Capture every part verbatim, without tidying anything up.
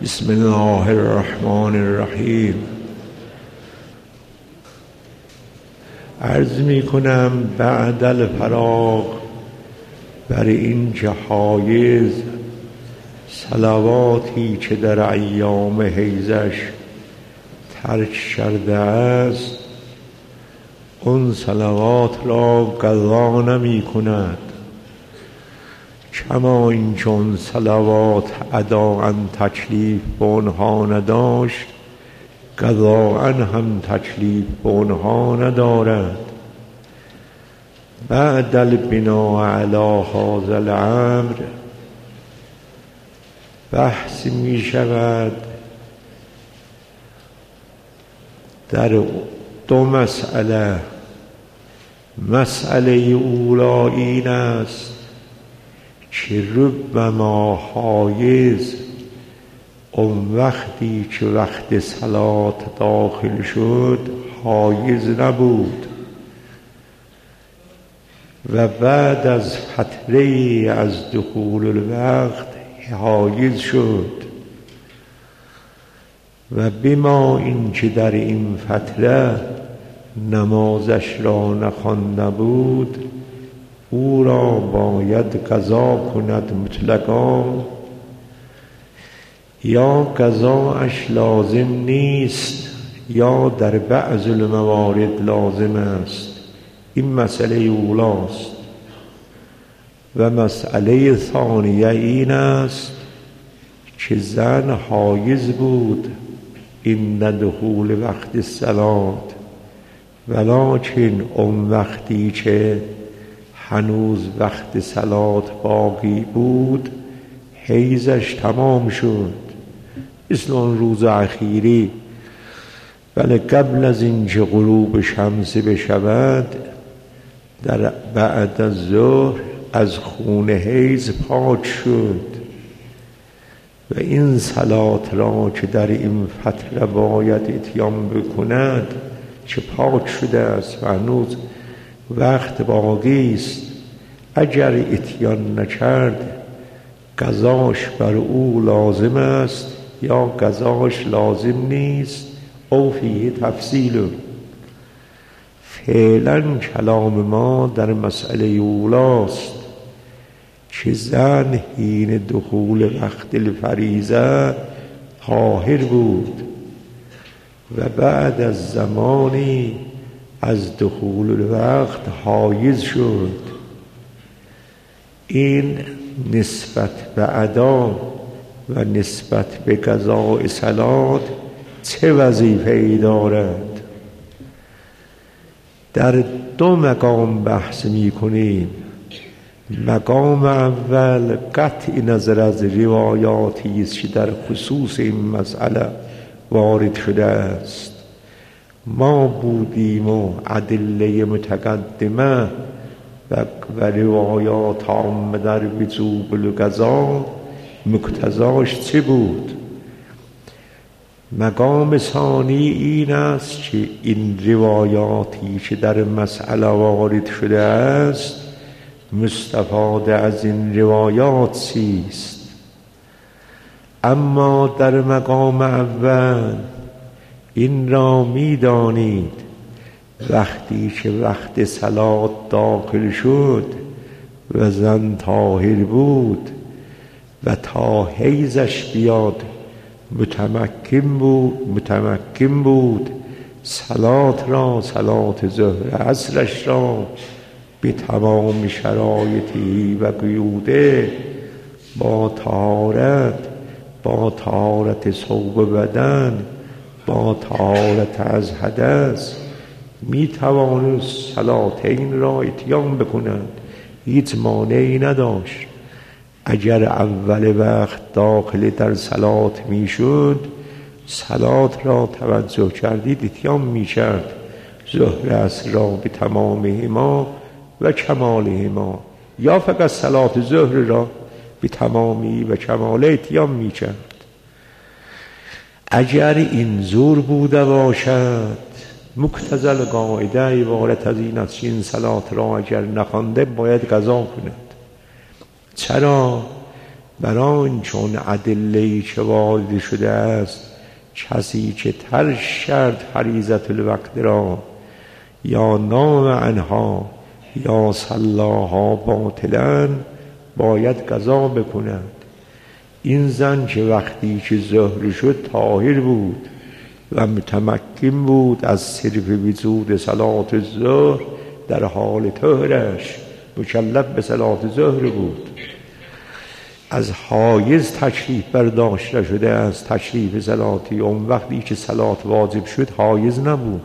بسم الله الرحمن الرحیم. عرض می کنم بعد الفراغ بر این که حایز صلواتی که در ایام حیزش ترک کرده است، اون صلوات را قضا نمی کند، کما این چون صلوات اداءً تکلیف به آنها نداشت، قضاءً هم تکلیف به آنها ندارد. بعد البناء علی هذا الامر بحث می شود در دو مسئله. مسئله اولی این است که ربما حایز اون وقتی که وقت صلات داخل شد حایز نبود و بعد از فتره از دخول الوقت حایز شد و بما این که در این فتره نمازش را نخوانده بود، او را باید قضا کند مطلقا، یا قضاءش لازم نیست یا در بعض الموارد لازم است. این مسئله اولاست. و مسئله ثانیه این است که زن حایز بود این دخول وقت صلات، ولکن اون وقتی که هنوز وقت صلات باقی بود حیزش تمام شد، مثل اون روز اخیری. بله، قبل از اینکه غروب شمس بشود در بعد از ظهر از خون حیز پاک شد و این صلات را که در این فتره باید اتیان بکند که پاک شده است و هنوز وقت باقی است، اگر اتیان نکرد قضاش بر او لازم است یا قضاش لازم نیست، او فیه تفصیل. فعلا کلام ما در مسئله اولاست که زن حین دخول وقت الفریضه طاهر بود و بعد از زمانی از دخول الوقت حایز شد. این نسبت به ادا و نسبت به قضاء صلات چه وظیفه‌ای دارد؟ در دو مقام بحث می کنیم. مقام اول قطع نظر از روایاتی است که در خصوص این مسئله وارد شده است. ما بودیم و ادله متقدمه و روایات عامه در وجوب القضا مقتضاش چه بود؟ مقام ثانی این است که این روایاتی که در مسئله وارد شده است مستفاده از این روایات چیست؟ اما در مقام اول این را می دانید وقتی که وقت صلات داخل شد و زن طاهر بود و تا حیزش بیاد متمکن بود متمکن بود صلات را، صلات ظهر عصرش را به تمام شرایطی و قیوده با طهارت، با طهارت ثوب بدن، با طهارت از حدث می توانست صلاتین را اتیان بکند، هیچ مانعی نداشت. اگر اول وقت داخل در صلات می شد، صلات را توجه کردید اتیان می کرد، ظهر عصر را به تمامهما و کمالهما، یا فقط صلات ظهر را به تمامی و کمال اتیان می کرد. اگر این زور بوده باشد، مقتضی قاعده عبارت از این است: این صلات را اگر نخوانده باید قضا کند. چرا؟ بران چون ادله‌ای که وارد شده است کسی که ترک کرد فریضت الوقت را یا نام عنها یا صلاها باطلا باید قضا بکند. این زن که وقتی که ظهر شد طاهر بود و متمکن بود از صرف وجود صلات الظهر، در حال طهرش مکلف به صلات ظهر بود، از حایز تکلیف برداشته شده از تکلیف صلاتی. اون وقتی که صلات واجب شد حایز نبود،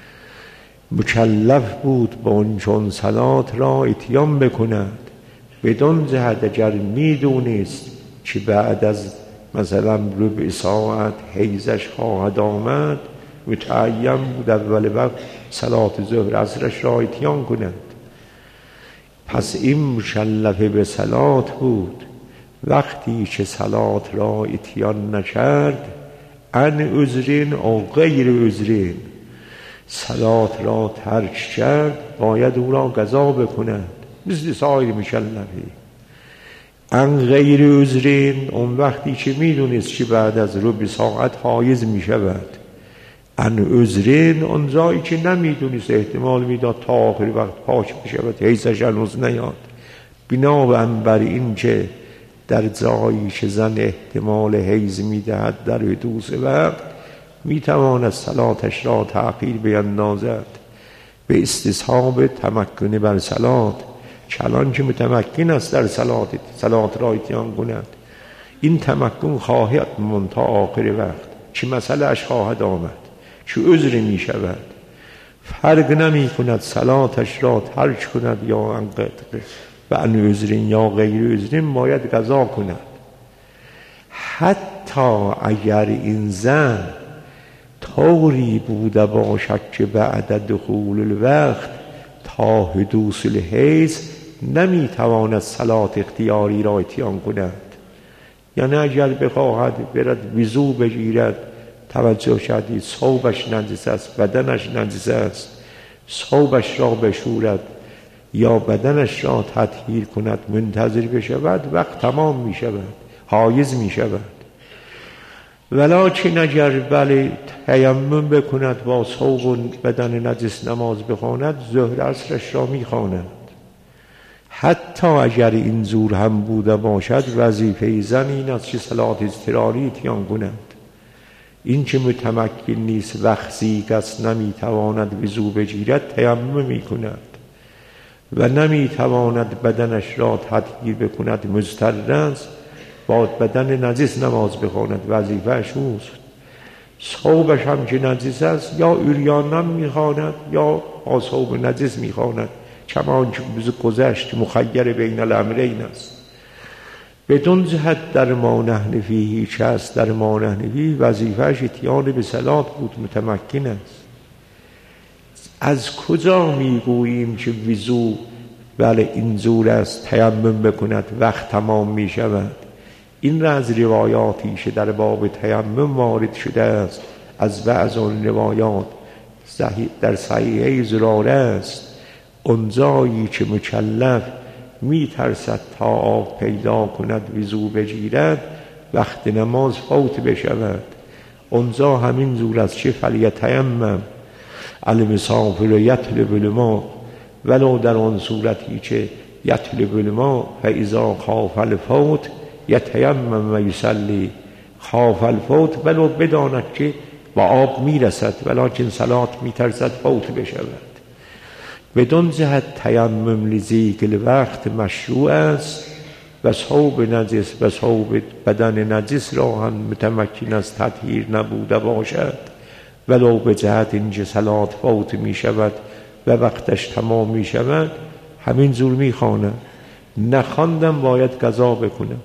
مکلف بود با اون چون صلات را اتیان بکند. بدون جهت اگر میدونست که بعد از مثلا ربع ساعت حیزش خواهد آمد، متعین بود اول وقت صلات ظهر عصرش را اتیان کند. پس این مکلف به صلات بود. وقتی که صلات را اتیان نکرد، ان عذرین او غیر عذرین، صلات را ترک کرد، باید او را قضا بکند مثل سایر مکلفی. ان غیر عذرین، اون وقتی که میدونست که بعد از ربع ساعت حایز میشود. ان عذرین، اون جایی که نمیدونست، احتمال میداد تا آخر وقت پاک بشود، حیثش هنوز نیاد. بنابراین بر این که در جایی که زن احتمال حیض میدهد در حدوث وقت، میتواند صلاتش را تأخیر بیندازد به استصحاب تمکن بر صلات، چنان که متمکن است در صلات صلات را اتیان کند. این تمکن خواهد ماند تا آخر وقت چه مسئله اش خواهد آمد، چه عذر می شود. فرق نمی کند صلاتش را ترک کند یا انقطع و ان عذرین یا غیر عذرین، باید قضا کند. حتی اگر این زن طوری بوده باشد که بعد دخول الوقت تا حدوث الحیض نمی تواند صلات اختیاری را اتیان کند. یعنی اگر بخواهد برد وضو بگیرد، توجه شدید ثوبش نجس است، بدنش نجس است، ثوبش را بشورد یا بدنش را تطهیر کند، منتظر بشود، وقت تمام می شود، حایز می شود. ولکن اگر بله تیمم بکند با ثوب و بدن نجس نماز بخواند، ظهر عصرش را می خواند. حتی اگر این زور هم بوده باشد، وظیفه زن این است که صلات اضطراری اتیان کند. این که متمکن نیست، وقتی کس نمی تواند وضو بگیرد، تیمم می کند و نمی تواند بدنش را تطهیر بکند، مضطر است، با بدن نجس نماز بخواند، وظیفه‌اش اوست. ثوبش هم که نجس است، یا عریانم میخواند یا با ثوب نجس میخواند، چمان که گذشت مخیر بین الامرین است. بدون جهت در ما نحن فیه هیچ است. در ما نحن فیه وظیفه‌اش اتیان به صلات بود، متمکن است. از کجا میگوییم که وضو بله این زور است تیمم بکند وقت تمام می شود؟ این را از روایاتی که در باب تیمم وارد شده است، از بعض آن روایات در صحیحه زراره است، اونجایی که مکلف می ترسد تا آب پیدا کند وضو بگیرد، وقت نماز فوت بشود، اونجا همین زور است که فلیتیمم المسافر یطلب الماء، ولو در آن صورتی که یطلب الماء فاذا خاف الفوت یتیمم و یصلی. خاف الفوت ولو بداند که با آب میرسد، ولکن صلات میترسد فوت بشود. بدون جهت تیمم لذیک الوقت مشروع است و ثوب نجس و ثوب بدن نجس را هم متمکن از تطهیر نبوده باشد، ولو به جهت اینجا صلات فوت می شود و وقتش تمام می شود، همین زور می خواند. نخواندم باید قضا بکنم.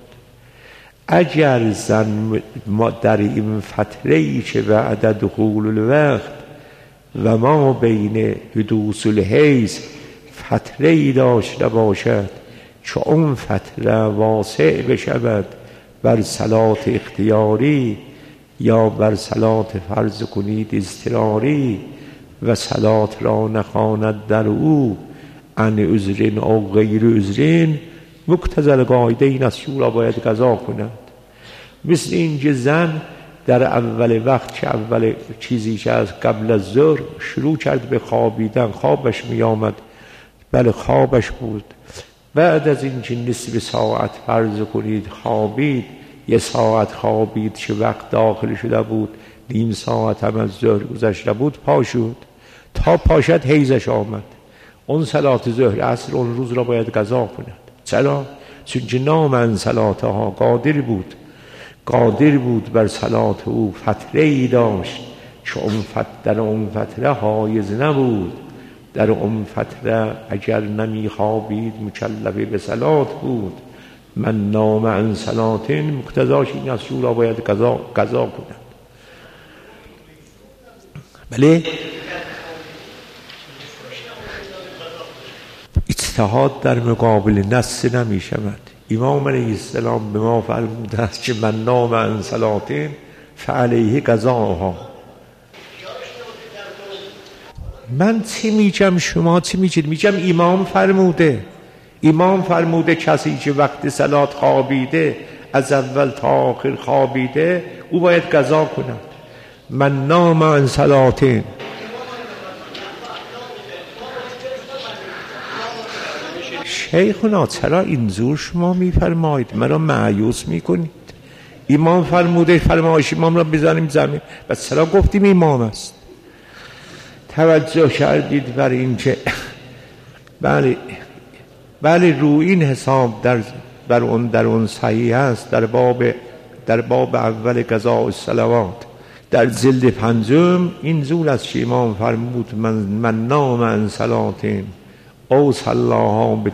اگر زن در این فتره ای که بعد دخول الوقت و ما بین حدوث الحیض فتره ای داشته باشد که اون فتره واسع بشود بر صلات اختیاری یا بر صلات فرض کنید اضطراری و صلات را نخواند در او ان عذرین او غیر عذرین، مقتضی قاعده این است شورا باید قضا کند. مثل اینکه زن در اول وقت که اول چیزی که از قبل از ظهر شروع کرد به خوابیدن، خوابش می آمد، بله خوابش بود، بعد از اینکه نصف ساعت فرض کنید خوابید، یه ساعت خوابید که وقت داخل شده بود، نیم ساعت هم از ظهر گذشته بود، پا شد، تا پاشد حیضش آمد، اون صلات ظهر عصر اون روز را باید قضا کند. چرا؟ چون که نام ان صلاتها، قادر بود قادر بود بر صلات او، فتره ای داشت که اون فتره در اون فتره حایض نبود، در اون فتره اگر نمی خوابید مکلف به صلات بود. من نام عن صلات مقتضاش این است شورا باید قضا قضا کند. بله اجتهاد در مقابل نص نمی شود. امام علیه السلام به ما فرموده است که من نام عن صلات فعلیه قضاها. من چی میگم شما چی میگید؟ میگم امام فرموده امام فرموده کسی که وقت صلات خوابیده، از اول تا آخر خوابیده، او باید قضا کند. من نام عن صلاتین. شیخنا چرا اینجور شما میفرمایید؟ مرا مایوس میکنید. امام فرموده، فرمایش امام را بزنیم زمین، بس چرا گفتیم امام است؟ توجه کردید بر این که بله بله رو این حساب در بر اون در اون صحیح است، در باب در باب اول قضاء الصلوات در جلد پنجم این زول از که امام فرمود من, من نام عن صلاتین او صلاها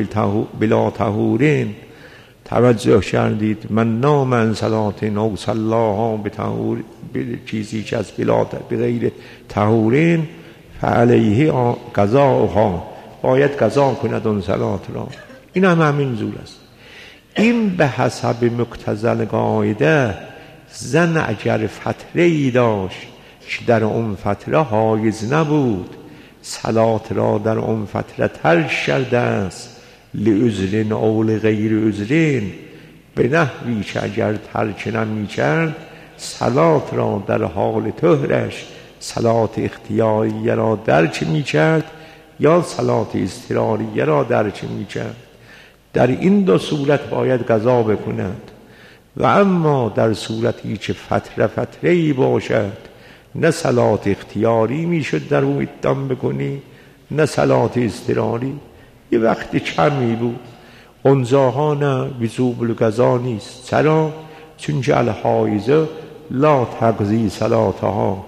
بلا طهورین. توجه کردید؟ من نام عن صلاتین او صلاها بطهور چیزی که از بلا بغیر طهورین فعلیه قضاها، باید قضا کند اون صلات را. این هم همین زور است. این به حسب مقتضی قاعده زن اگر فتره ای داشت که در اون فتره حایض نبود، صلات را در اون فتره ترک کرده است، لعذر او لغیر عذرین، به نحوی که اگر ترک نمی کرد صلات را در حال طهرش صلات اختیاریه را درک می کرد یا صلات اضطراریه را درک می کرد. در این دو صورت باید قضا بکند. و اما در صورتی که فتره فتره ای باشد، نه صلات اختیاری می شد در او اتمام بکنی، نه صلات اضطراری، یه وقت کمی بود، اونجاها نه وجوب القضا نیست. چرا؟ چون که الحایض لا تقضی صلاتها،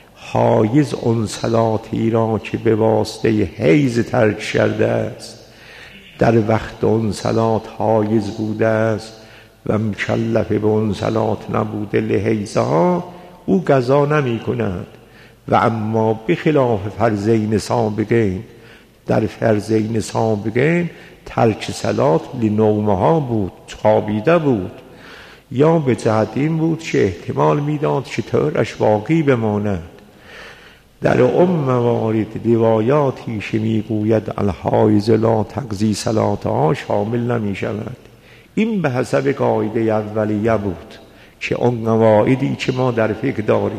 حایض اون صلاتی را که به واسطه حیض ترک کرده است، در وقت اون صلات حایض بوده است و مکلف به اون صلات نبوده لحیضها، او قضا نمی کند. و اما بخلاف فرضین سابقین، در فرضین سابقین ترک صلات لنومها بود، خوابیده بود، یا به جهت این بود که احتمال میداد که طهرش باقی بماند. در ام موارد روایاتی که میگوید الحایض لا تقضی صلاتها شامل نمی شود. این به حسب قاعده اولیه بود که اون قواعدی که ما در فقه داریم.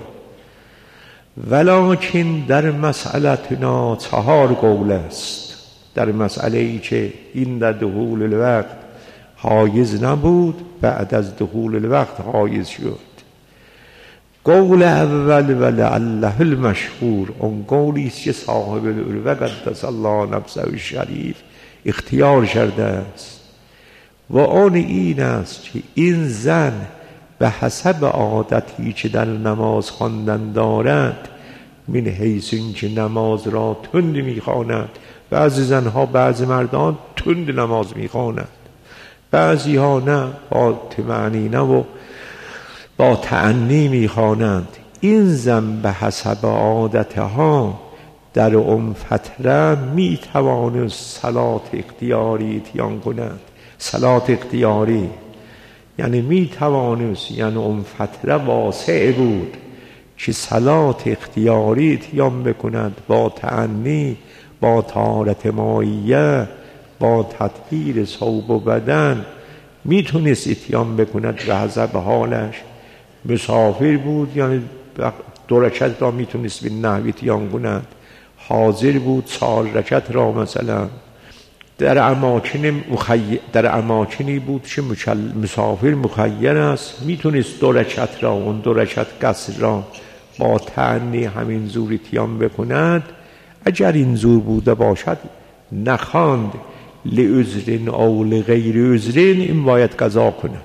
ولکن در مسئلتنا چهار قول است. در مسئله ای که این در دخول الوقت حایض نبود، بعد از دخول الوقت حایض شد. قول اول ولعله المشهور، اون قولی است که صاحب العروه قدس الله نفسه الشریف اختیار کرده است، و آن این است که این زن به حسب عادتی که در نماز خواندن دارد، من حیث این که نماز را تند میخواند، بعضی زنها بعضی مردان تند نماز میخواند، بعضی ها نه، با طمأنینه و با تأنی میخوانند. این زن به حسب عادتها در اون فتره میتواند صلات اختیاری اتیان کند. صلات اختیاری یعنی میتواند، یعنی اون فتره واسع بود که صلات اختیاری اتیان بکند، با تأنی، با طهارت مائیه، با تطهیر ثوب و بدن میتونست اتیان بکند به حسب حالش. مسافر بود یعنی دو رکعت را میتونست به نحو اتیان کند. حاضر بود چهار رکعت را مثلا. در اماکن مخیر در اماکنی بود که مسافر مخیر است، میتونست دو رکعت را اون دو رکعت قصر را با تعنی همین زور اتیان بکند. اگر این زور بوده باشد نخواند لعذر او لغیر عذر، این باید قضا کند.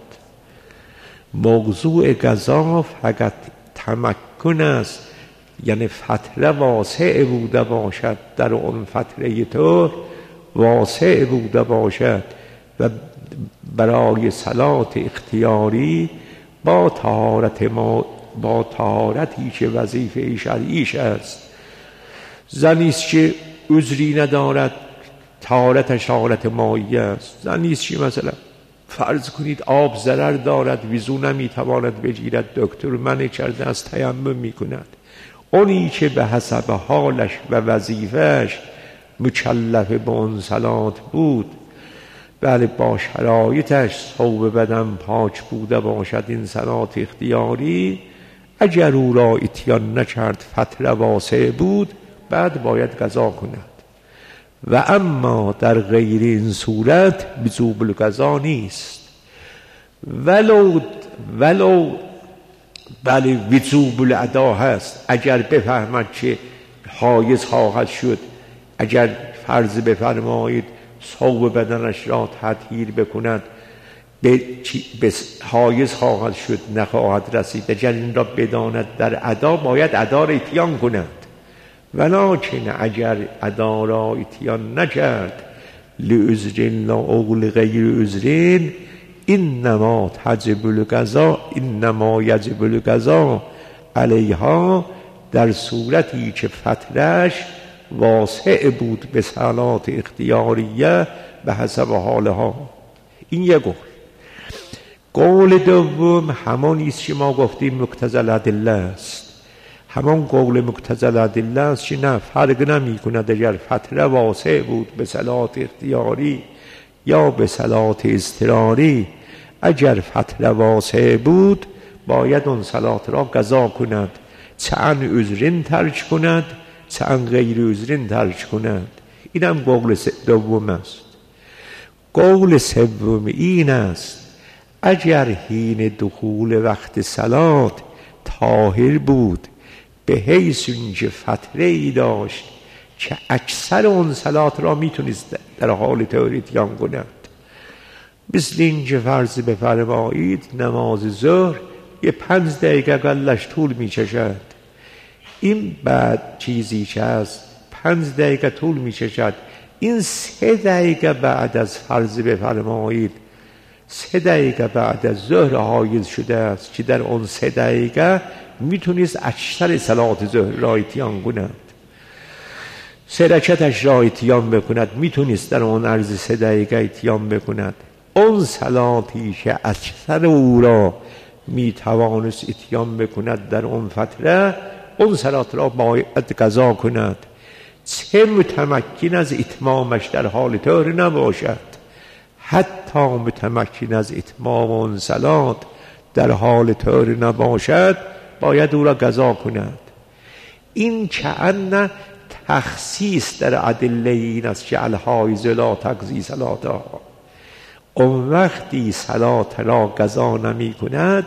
موضوع قضا فقط تمکن است، یعنی فتره واسع بوده باشد، در اون فتره تو واسع بوده باشد و برای صلات اختیاری با طهارت ما با طهارتی که وظیفه شرعیش است. زنیست که عذری ندارد، طهارتش طهارت مایی است. زنیست که مثلا فرض کنید آب ضرر دارد، وضو نمیتواند بگیرد، دکتر منع کرده از تیمم میکند. اونی که به حسب حالش و وظیفهش مکلف به اون صلات بود، بله با شرایطش ثوب بدن پاک بوده باشد این صلات اختیاری، اگر او را اتیان نکرد فتره واسع بود، بعد باید قضا کند. و اما در غیر این صورت وجوب القضا نیست. ولو ولو بله وجوب الادا هست. اگر بفهمد که حایز خواهد شد، اگر فرض بفرمایید ثوب بدنش را تطهیر بکند، به حایز خواهد شد نخواهد رسید، اگر این را بداند در ادا باید ادا را اتیان کند. ولکن اگر ادا را اتیان نکرد لعذر لا او لغیر عذر، انما تجب القضا انما یجب القضا علیها، در صورتی که فترش واسع بود به صلات اختیاریه به حسب حالها. این یک قول. قول دوم همانیست که ما گفتیم مقتضی الادله است. همان قول مقتضی الادله است که نه فرق نمی کند اگر فتره واسع بود به صلات اختیاری یا به صلات اضطراری. اگر فتره واسع بود باید اون صلات را قضا کند، چه عن عذرین ترک کند چه عن غیر عذرین ترک کند. اینم قول دوم است. قول سوم این است اگر حین دخول وقت صلات طاهر بود به حیث اینکه فتره ای داشت که اکثر اون صلات را میتونست در حال طهر اتیان کند. مثل اینکه فرض بفرمایید نماز ظهر یه پنج دقیقه قلش طول میچشد، این بعد چیزی که هست پنج دقیقه طول میچشد، این سه دقیقه بعد از فرض بفرمایید سه دقیقه بعد از ظهر حایز شده است که در اون سه دقیقه میتونست اکثر صلات ظهر را اتیان کند، سه رکعتش را اتیان بکند، میتونست در اون عرض سه دقیقه اتیان بکند. اون صلاتی که اکثر او را میتوانست اتیان بکند در اون فتره، اون صلات را باید قضا کند، چه متمکن از اتمامش در حال طهر نباشد. حتی متمکن از اتمام اون صلات در حال طهر نباشد باید او را قضا کند. این کأن تخصیص در ادله این است که الحایض لا تقضی صلاتها. اون وقتی صلات را قضا نمی کند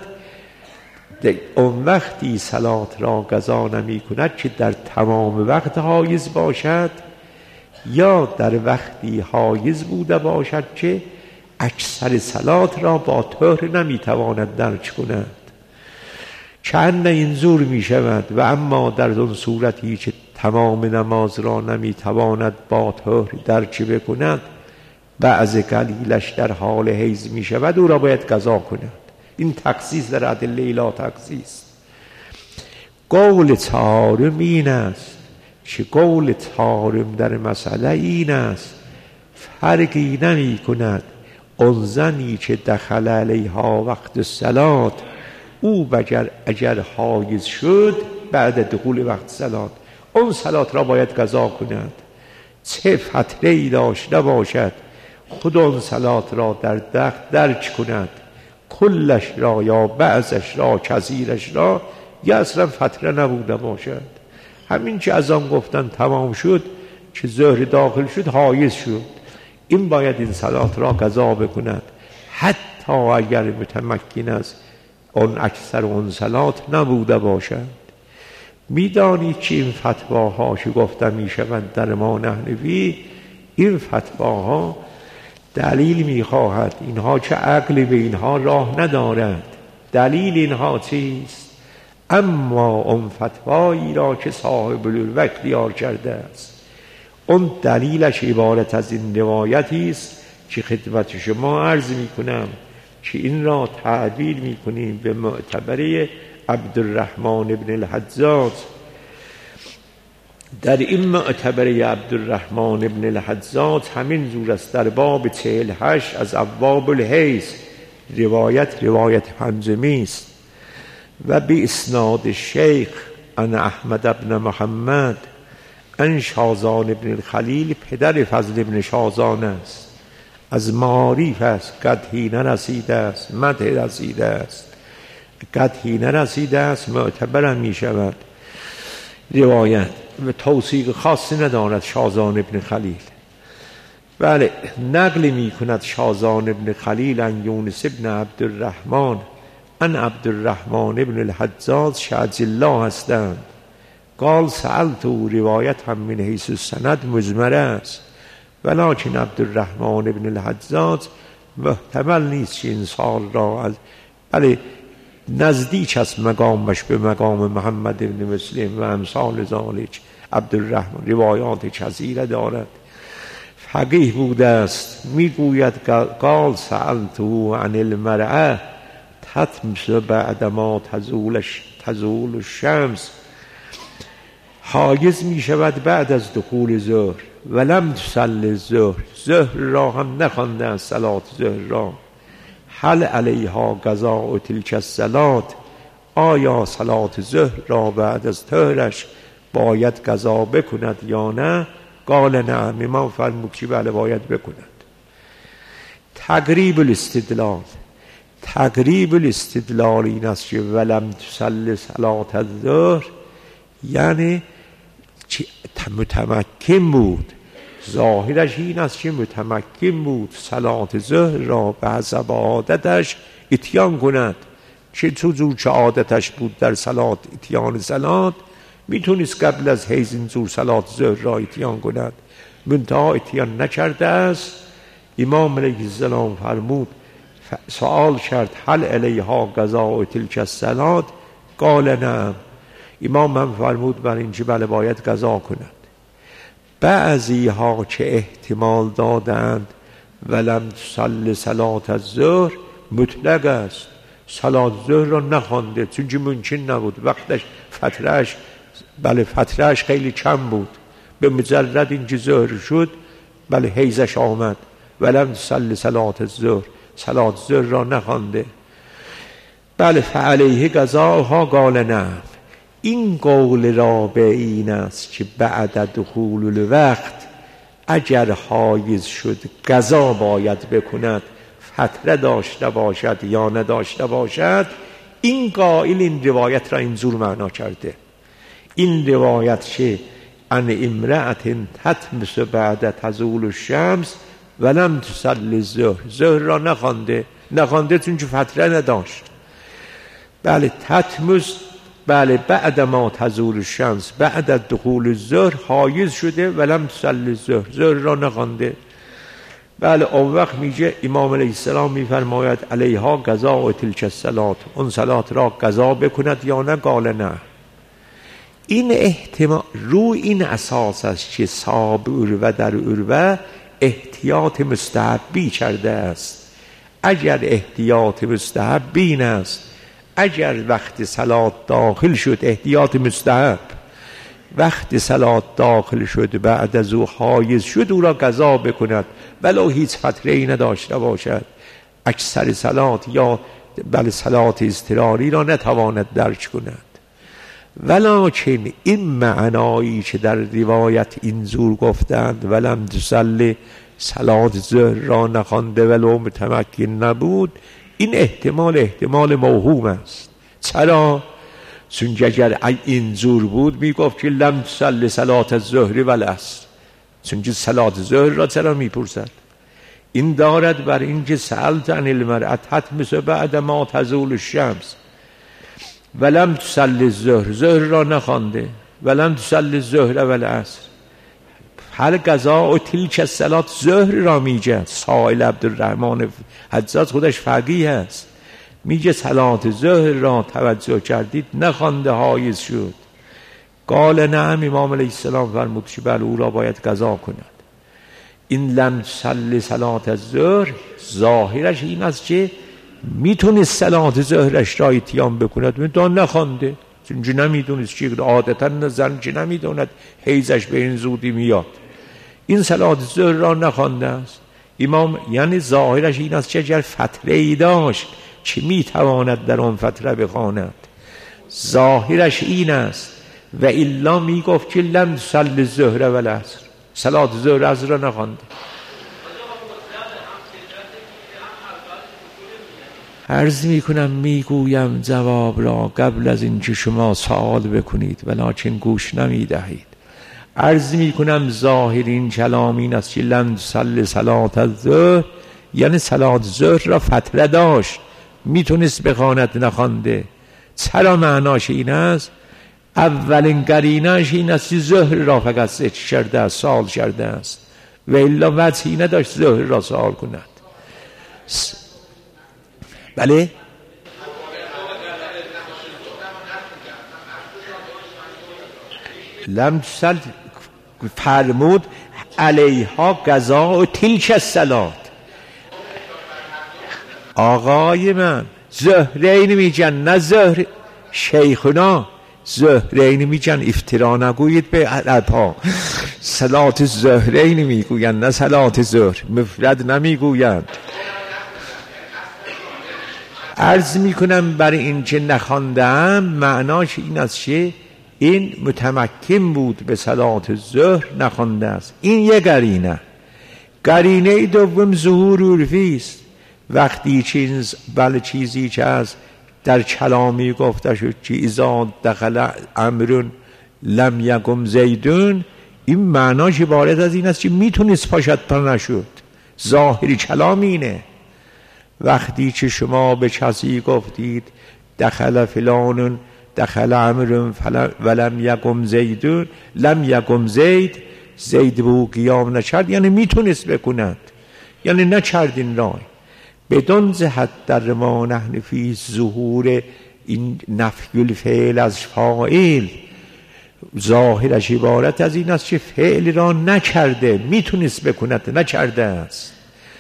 اون وقتی صلات را قضا نمی کند که در تمام وقت حایض باشد یا در وقتی حایض بوده باشد که اکثر صلات را با طهر نمی تواند درک کند. چند این زور می شود و اما در اون صورتی که تمام نماز را نمی تواند با طهر درک بکند، بعض قلیلش در حال حیض می شود، او را باید قضا کند. این تخصیص در ادله لا تخصیص. قول چهارم این است که قول چهارم در مسئله این است فرقی نمی کند اون زنی که دخل علیها وقت صلات، او بگر اگر حایض شد بعد دخول وقت صلات اون صلات را باید قضا کند، چه فتره ای داشته باشد خود آن صلات را در دست درک کند، کلش را یا بعضش را کثیرش را، یا اصلا فتره نبوده باشد. همین که از آن گفتن تمام شد که ظهر داخل شد حایز شد، این باید این صلات را قضا بکند حتی اگر متمکن از اون اکثر اون صلات نبوده باشد. میدانید که این فتواها که گفته می شود در ما نحنفی، این فتواها دلیل می خواهد، اینها که عقل به اینها راه ندارد. دلیل اینها چیست؟ اما اون فتوایی را که صاحب العلوه اختیار کرده است، اون دلیلش عبارت از این روایتی است که خدمت شما عرض می کنم که این را تعبیر می کنیم به معتبره عبدالرحمن ابن الحجاج. در این معتبره عبدالرحمن ابن الحجاج همین زور است، در باب چهل هشت از ابواب الحیض روایت روایت پنجمی است و به اسناد شیخ عن احمد ابن محمد عن شازان ابن الخلیل پدر فضل ابن شازان است، از معاریف است، قدحی نرسیده است، مدح رسیده است، قدحی نرسیده است، معتبر می شود روایت و توثیق خاصی ندارد شازان ابن خلیل. بله، نقل می کند شازان ابن خلیل عن یونس ابن عبدالرحمن عن عبدالرحمن ابن الحجاج شعج الله هستند. قال سألت، روایت هم من حیث السند مجمره است، ولکن عبدالرحمن ابن الحجاج محتمل نیست که این سال را از بله نزدیک است مقامش به مقام محمد ابن مسلم و امثال ذالک. عبدالرحمن روایات کثیره دارد، فقیه بوده است. میگوید قال سألته عن المرأة تطمس بعدما تزولش تزول الشمس، حایز می شود بعد از دخول ظهر، ولم تصلی ظهر، ظهر را هم نخوانده از صلات ظهر را. هل علیها قضاء تلک الصلات، آیا صلات ظهر را بعد از طهرش باید قضا بکند یا نه؟ قال نعم، امام فرمود که بله باید بکند. تقریب الاستدلال، تقریب الاستدلال این است که ولم تصلی صلات الظهر یعنی متمکن بود، ظاهرش این است که متمکن بود صلات ظهر را به حسب عادتش اتیان کند، چه تو چه عادتش بود در صلات اتیان صلات، میتونست قبل از حیض این زور صلات ظهر را اتیان کند، منتها اتیان نکرده است. امام علیه السلام فرمود، سوال کرد هل علیها قضاء تلک الصلات، قال نعم، امام هم فرمود بر اینجا بله باید قضا کند. بعضی ها که احتمال دادند ولم تصلی صلات الظهر مطلق است، صلات ظهر را نخوانده چون که ممکن نبود، وقتش فترهش بله فترهش خیلی کم بود، به مجرد اینکه ظهر شد بله حیضش آمد، ولم تصلی صلات الظهر، صلات ظهر را نخوانده. بله فعلیه قضاها قال نعم. این قول رابع این است که بعد دخول الوقت اگر حایز شد قضا باید بکند، فتره داشته باشد یا نداشته باشد. این قائل این روایت را اینجور معنا کرده، این روایت که ان امرأت تطمس بعد تزول الشمس ولم تصلی الظهر، ظهر را نخوانده، نخوانده چون که فتره نداشت. بله تطمس بله بعد ما تزول الشمس بعد از دخول الظهر حایز شده ولم تصلی الظهر، ظهر را نخوانده. بله اون وقت میگه امام علیه السلام میفرماید علیها قضاء تلک الصلات، اون صلات را قضا بکند یا نه؟ قال نه. این احتمال روی این اساس است که صاحب عروه در عروه احتیاط مستحبی کرده است. اگر احتیاط مستحبی است، اگر وقت صلات داخل شد احتیاط مستحب، وقت صلات داخل شد بعد از او حایز شد او را قضا بکند ولو هیچ فتره ای نداشته باشد. اکثر صلات یا بل صلات اضطراری را نتواند درک کند. ولکن این معنایی که در روایت اینجور گفتند ولم تصلی صلات ظهر را نخوانده ولو متمکن نبود، این احتمال احتمال موهوم است. چرا؟ چون اگر این زور بود میگفت که لم تصلی صلات الظهر و العصر، چون که صلات ظهر را چرا میپرسد؟ این دارد بر اینکه سألت عن المرأة تطمس بعد ما تزول الشمس ولم تصلی الظهر، ظهر را نخوانده، ولم تصلی الظهر و العصر، هل قضا و تلک الصلات ظهر را میگه. سائل عبدالرحمن حجاج خودش فقیه است، میگه صلات ظهر را توجه کردید نخوانده حایز شد. قال نعم، امام علیه السلام فرمود که بله او را باید قضا کند. این لم تصلی صلات الظهر ظاهرش این است که میتونه صلات ظهرش را اتیام بکند، میتونه نخوانده، چون نمیدونست که عادتا زن که نمیدوند حیزش به این زودی میاد، این صلات ظهر را نخوانده است. امام یعنی ظاهرش این است که اگر فتره ای داشت چه میتواند در آن فتره بخواند، ظاهرش این است. و الا میگفت که لم تصلی الظهر و العصر، صلات ظهر از را نخوانده. عرض میکنم میگویم جواب را قبل از اینکه شما سوال بکنید ولکن گوش نمیدهید. عرض میکنم ظاهر این کلام این است که لم تصلی صلات الظهر یعنی صلات ظهر را فتره داشت، میتونست بخواند نخوانده. چرا معناش این است؟ اولین قرینه‌اش این است که ظهر را فقط ذکر کرده است، سوال کرده است، و الا وجهی نداشت ظهر را سوال کند. بله لم تصل فرمود علیها قضا و تلک الصلات. آقای من زهرین میگن، نه زهر شیخنا، زهرین میگن، افترا نگویید به عربها، صلات زهرین میگوین نه صلات ظهر، مفرد نمیگویند. عرض میکنم برای این که نخواندم معناش این است که این متمکن بود به صلات ظهر نخوانده است. این یه قرینه. قرینه دوم ظهور عرفی است. وقتی چیز بله چیزی که از در کلامی گفته شد که اذا دخل امر لم یقم زیدون، این معناش عبارت از این است که میتونست پاشد پر نشد. ظاهری کلام اینه. وقتی که شما به کسی گفتید دخل فلان دخل امر ولم یقم زیدون، لم یقم زید، زید به قیام نکرد یعنی میتونست بکند، یعنی نکرد این رای. بدون جهت در ما نحن فی ظهور این نفی الفعل از فاعل، ظاهرش عبارت از این است که فعل را نکرده، میتونست بکند نکرده است.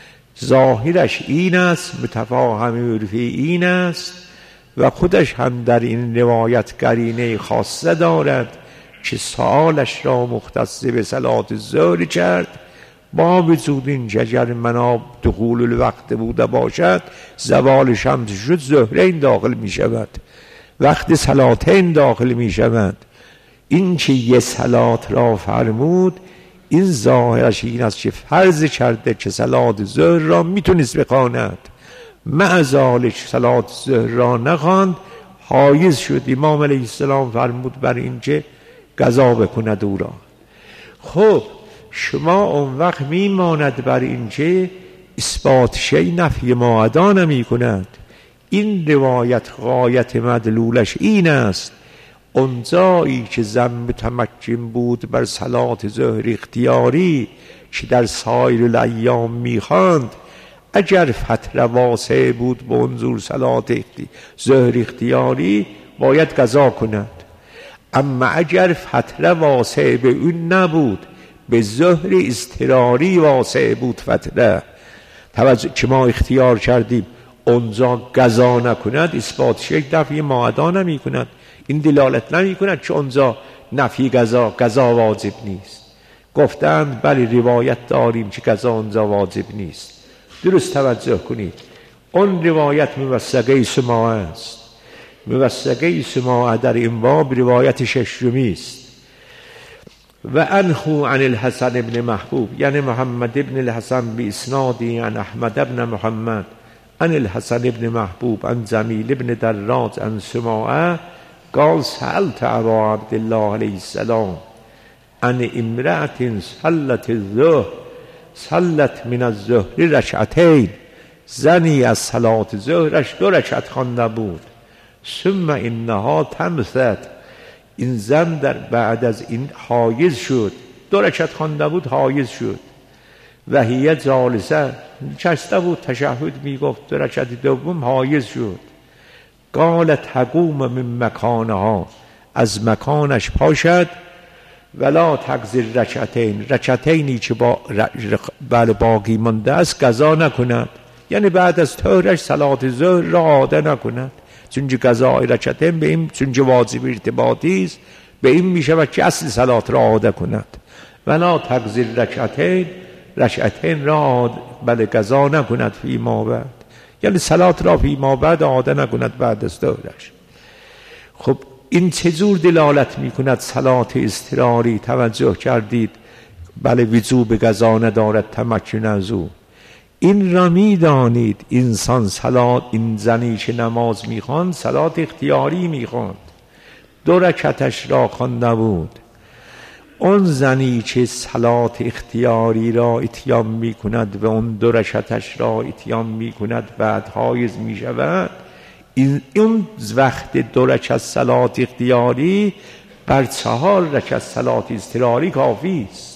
ظاهرش این است، متفاهم عرفی این است و خودش هم در این روایت قرینه خاصه دارد که سوالش را مختص به صلات ظهر کرد، با وجود این اگر مناب دخول الوقت بوده باشد زوال شمس شد ظهرین داخل می شود، وقت صلاتین داخل می شود. این که یه صلات را فرمود این ظاهرش این است که فرض کرده که صلات ظهر را میتونست بخواند، مع ذالک صلات ظهر را نخواند، حایز شد. امام علیه السلام فرمود بر این که قضا بکند او را. خب شما اون وقت میماند بر این که اثبات شی نفی ما ادا نمی کند. این روایت غایت مدلولش این است، اونجایی که زن متمکن بود بر صلات ظهر اختیاری که در سایر الایام میخواند، اگر فتره واسع بود به منظور صلات ظهر اختیاری باید قضا کند. اما اگر فتره واسع به اون نبود، به ظهر اضطراری واسع بود فتره، توجه که ما اختیار کردیم اونجا قضا نکند، اثبات شک نفی ما ادا نمی کند. این دلالت نمی کند که اونجا نفی قضا قضا واجب نیست. گفتند بله روایت داریم که قضا اونجا واجب نیست. درست توجه کنید، اون روایت موثقه سماع است. موثقه سماع در این باب روایت ششمی است. و انخو عن الحسن ابن محبوب، یعنی محمد ابن الحسن بی اسنادی عن احمد ابن محمد عن الحسن ابن محبوب عن زمیل ابن دراج عن سماعه قال سألت ابا عبدالله علیه السلام عن امرأة صلت الظهر صلت من الظهر رکعتین، زنی از صلات ظهرش دو رکعت خوانده بود. ثم انها تمست، این زن در بعد از این حایض شد، دو رکعت خوانده بود حایض شد. و هی جالسه، نشسته بود تشهد میگفت، دو رکعت دوم حایض شد. قالت تقوم من مکانها، از مکانش پاشد. ولا تقضی رکعتین، رکعتینی که با بله باقی مانده است قضا نکند، یعنی بعد از طهرش صلات ظهر را عاده نکند، چون قضای رکعتین به این چون واجب ارتباطی است به این می شود که اصل صلات را عاده کند. ولا تقضی رکعتین، رکعتین را بله قضا نکند فی ما بعد، یعنی صلات را فی ما بعد عاده نکند بعد از طهرش. خب این چجور دلالت می کند صلات اضطراری؟ توجه کردید بله وجوب قضا ندارد تمکن از او. این را می دانید انسان صلات، این زنی که نماز می خواند صلات اختیاری می خواند، دو رکعتش را خوانده بود. اون زنی که صلات اختیاری را اتیان می کند و اون دو رکعتش را اتیان می کند بعد حایض می شود، این اون وقت دو رکعت صلات اختیاری بر چهار رکعت صلات اضطراری کافی است.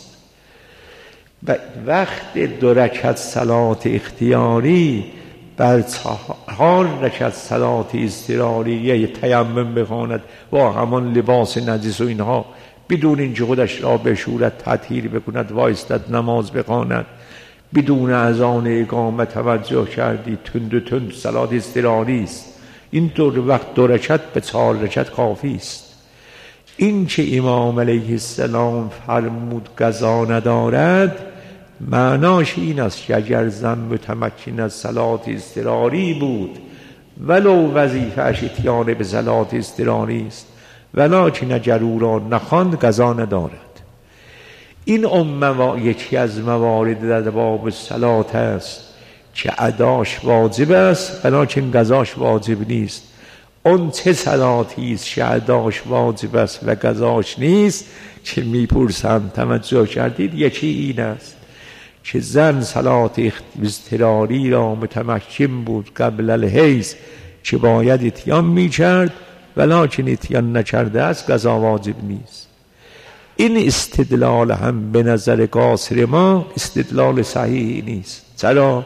و وقت دو رکعت صلات اختیاری بر چهار رکعت صلات اضطراری یه تیمم بخواند با همان لباس نجس و اینها، بدون اینکه خودش را به صورت تطهیر بکند وایستد نماز بخواند، بدون اذان اقامت توجه کردی تند تند صلات اضطراری است. این دو وقت دو رکعت به چهار رکعت کافی است. این که امام علیه السلام فرمود قضا ندارد معناش این است که اگر زن متمکن از صلات اضطراری بود ولو وظیفه‌اش اتیان به صلات اضطراری است ولکن اگر او را نخواند قضا ندارد. این ام یکی از موارد در باب صلات است که اداش واجب است ولکن قضاش واجب نیست. اون چه صلاتی است که اداش واجب است و قضاش نیست که میپرسم توجه کردید؟ یکی این است که زن صلات اضطراری را متمکن بود قبل الحیض که باید اتیان میکرد ولکن اتیان نکرده است قضا واجب نیست. این استدلال هم به نظر قاصر ما استدلال صحیحی نیست. چرا؟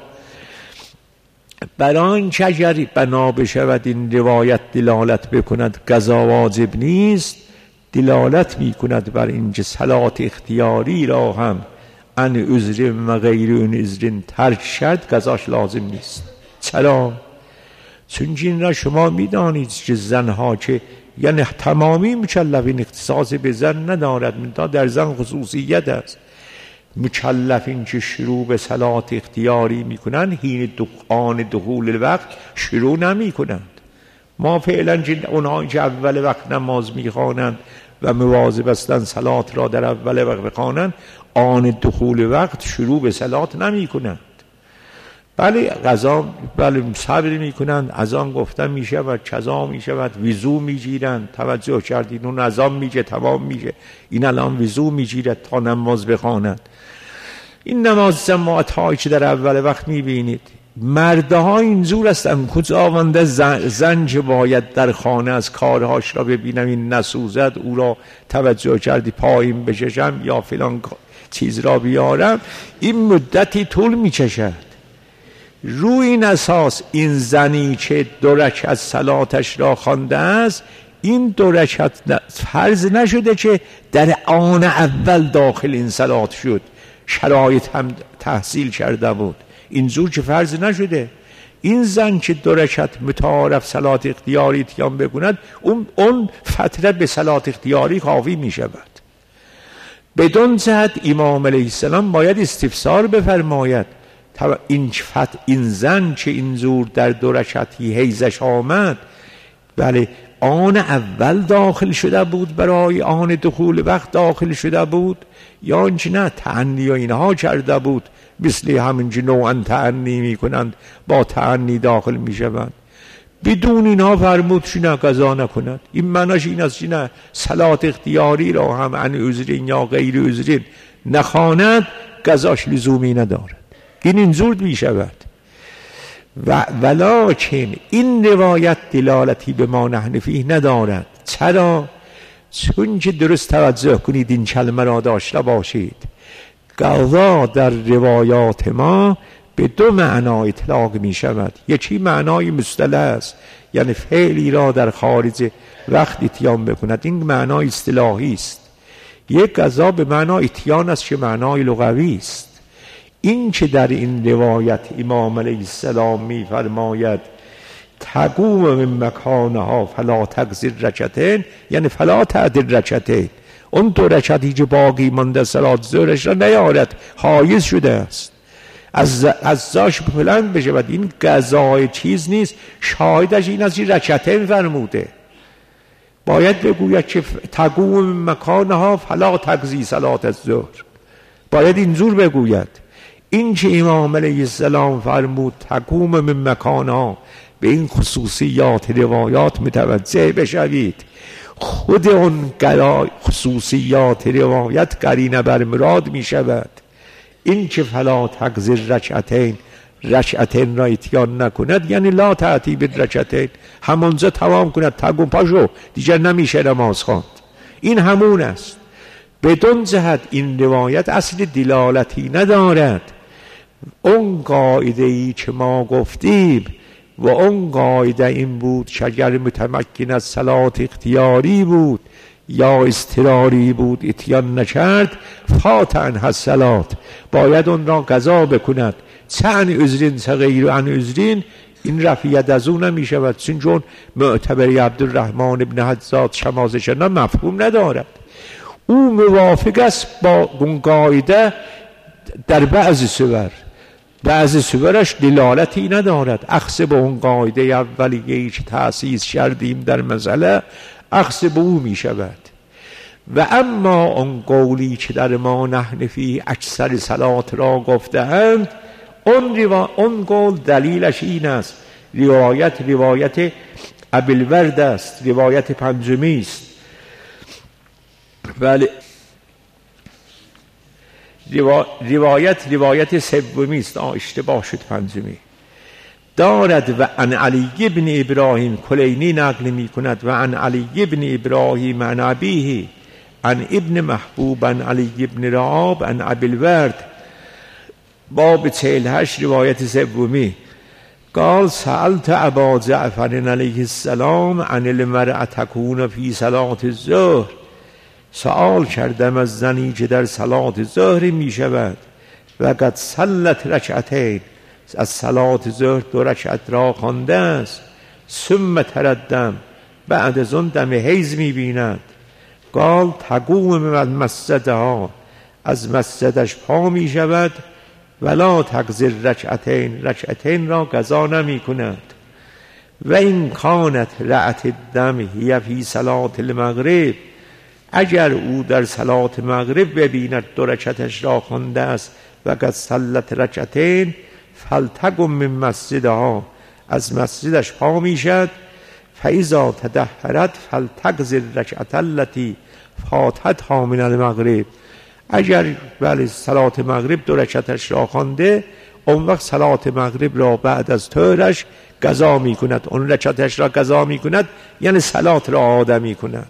برای اینکه اگر بنا بشود این روایت دلالت بکند قضا واجب نیست، دلالت میکند بر اینکه صلات اختیاری را هم ان عذر و غیر اون عذر ترک شد قضاش لازم نیست. چرا؟ چون این را شما میدانید که زنها که یعنی تمامی مکلفین اختصاص به زن ندارد، منتها در زن خصوصیت است. مکلفین که شروع به صلات اختیاری میکنن حین آن دخول الوقت شروع نمی کنند. ما فعلا اونها که اول وقت نماز میخوانند و مواظب هستند صلات را در اول وقت بخوانند آن دخول وقت شروع به صلات نمی کنند. بله قضا بله صبر میکنند، از آن گفتن میشود قضا میشود، وضو میگیرند. توجه کردین؟ اون از آن میگه تمام میگه این الان وضو میگیرد تا نماز بخواند. این نماز جماعت هایی که در اول وقت میبینید مردها اینجور هستن کجا آونده زن, زن که باید در خانه از کارهاش را ببینم این نسوزد او را توجه کردی پایین بششم یا فلان چیز را بیارم، این مدتی طول میکشد. روی این اساس این زنی که دو رکعت صلاتش را خوانده است این دو رکعت فرض نشده که در آن اول داخل این صلات شد، شرایط هم تحصیل کرده بود، اینجور که فرض نشده. این زن که دو رکعت متعارف صلات اختیاری اتیان بکند اون اون فتره به صلات اختیاری کافی می شود. بدون جهت امام علیه السلام باید استفسار بفرماید این فت این زن که اینجور در دو رکعتی حیزش آمد، بله آن اول داخل شده بود برای آن دخول وقت داخل شده بود، یا اینکه نه تعنی و اینها کرده بود مثل همینجا نوعا تعنی میکنند با تعنی داخل میشوند. بدون اینها فرمود نه قضا نکند. این معناش این است که نه صلات اختیاری را هم عن عذرین یا غیر عذرین نخواند قضاش لزومی ندارد. این اینجور میشود. و ولکن این روایت دلالتی به ما نحن فیه ندارد. چرا؟ چون که درست توجه کنید این کلمه را داشته باشید. قضا در روایات ما به دو معنا اطلاق می شود. یکی معنای مصطلح است، یعنی فعلی را در خارج وقت اتیان بکند، این معنای اصطلاحی است. یک قضا به معنای اتیان است که معنای لغوی است. این که در این روایت امام علیه السلام می فرماید تقوم من مکانها فلا تقصر رکعتین، یعنی فلا تعدل رکعتین، اون دو رکعتی که باقی مانده صلات ظهرش را نیارد، حایز شده است، از از زاش بلند بشود. این قضای چیز نیست، شاهدش این از این رکعتین فرموده. باید بگوید که تقوم من مکانها فلا تقضی صلات الظهر، باید اینجور بگوید. این که امام علیه السلام فرمود تقوم من مکانها، به این خصوصیات روایات متوجه بشوید. خود اون خصوصیات روایت قرینه بر مراد می شود. این که فلا تقصر رکعتین، رکعتین را اتیان نکند، یعنی لا تأتی بالرکعتین، همانجا تمام کند، تقوم پاشو دیگر نمیشه نماز خواند. این همون است. بدون جهت این روایت اصل دلالتی ندارد. اون قاعده ای که ما گفتیم و اون قاعده این بود که اگر متمکن از صلات اختیاری بود یا اضطراری بود اتیان نکرد فات عنه الصلات، باید اون را قضا بکند. چه عن عذرین چه غیر عن عذرین، این رفیت از اون نمی شود، چون معتبری عبدالرحمن ابن حجاج شمازشنا مفهوم ندارد. او موافق است با اون قاعده در بعض سور، بعض سورش دلالتی ندارد. اخذ به اون قاعده اولیه‌ای که تأسیس کردیم در مسئله اخذ به او می شود. و اما اون قولی که در ما نحن فیه اکثر صلات را گفته‌اند، اون, روا... اون قول دلیلش این است، روایت روایت ابوالورد است، روایت پنجمی است. ولی روا... روایت روایت سومی است، اشتباه شد، پنجمی دارد. و عن علی بن ابراهیم، کلینی نقل می کند، و عن علی بن ابراهیم عن ابیه عن ابن محبوب عن علی بن رعاب عن ابوالورد، باب چهل و هشت روایت سومی. قال سألت ابا جعفر علیه السلام عن المرأة تکون فی صلات الظهر، سؤال کردم از زنی که در صلات ظهر می شود و قد صلت رکعتین، از صلات ظهر دو رکعت را خوانده است، ثم تردم، بعد از اون دم حیض می بیند. قال تقوم من مسجدها، از مسجدش پا می شود، ولا تقصر رکعتین، رکعتین را قضا نمی کند. و این کانت رأت الدم هی فی صلات المغرب، اگر او در صلات مغرب ببیند دو رکعتش را خوانده است و قد صلت رکعتین، فلتقم من مسجدها، از مسجدش پا می شد، فاذا تدهرت فلتقضی الرکعة التي فاتتها من المغرب، اگر ولی صلات مغرب دو رکعتش را خوانده، اون وقت صلات مغرب را بعد از طهرش قضا می کند، اون رکعتش را قضا می کند، یعنی صلات را عاده می کند.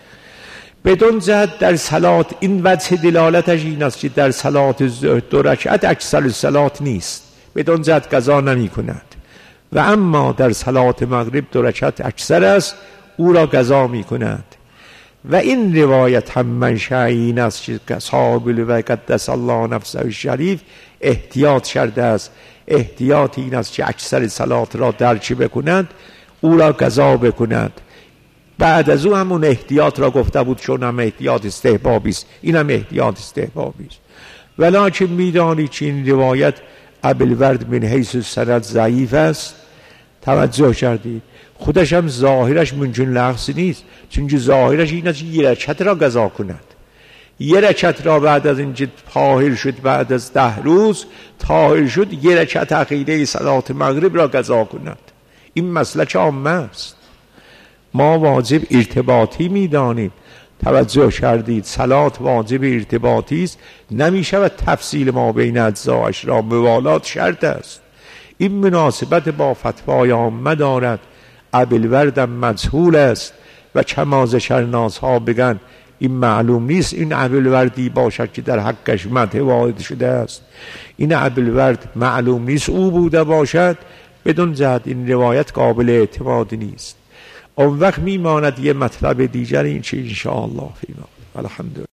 بدون جهت در صلات این وجه دلالتش این است که در صلات دو رکعت اکثر صلات نیست، بدون جهت قضا نمی کند. و اما در صلات مغرب دو رکعت اکثر است، او را قضا می کند. و این روایت هم منشأ این است که صاحب و قدس الله نفسه الشریف احتیاط کرده است. احتیاط این است که اکثر صلات را درچه بکند، او را قضا بکند. بعد از او همون احتیاط را گفته بود، چون هم احتیاط استحبابی است، این هم احتیاط استحبابی است. ولکن میدانی که این روایت ابوالورد من حیث السند ضعیف است. توجه کردید؟ خودش هم ظاهرش ممکن لغزی نیست، چون ظاهرش این است یه رکعت را قضا کند. یه رکعت را بعد از اینکه طاهر شد، بعد از ده روز طاهر شد، یه رکعت عقیده صلات مغرب را قضا کند. این مسلک عامه است. ما واجب ارتباطی میدانیم. توجه کردید، صلات واجب ارتباطی است، نمیشود تفصیل ما بین اجزاش را. موالات شرط است. این مناسبت با فتوای عامه دارد. ابوالوردم مجهول است و کما ذکرناس ها بگن این معلوم نیست این ابوالوردی باشد که در حقش مدح وارد شده است. این ابوالورد معلوم نیست او بوده باشد، بدون جهت این روایت قابل اعتماد نیست. اون وقت میماند یه مطلب دیگر، این چه انشاءالله فیما الحمدلله.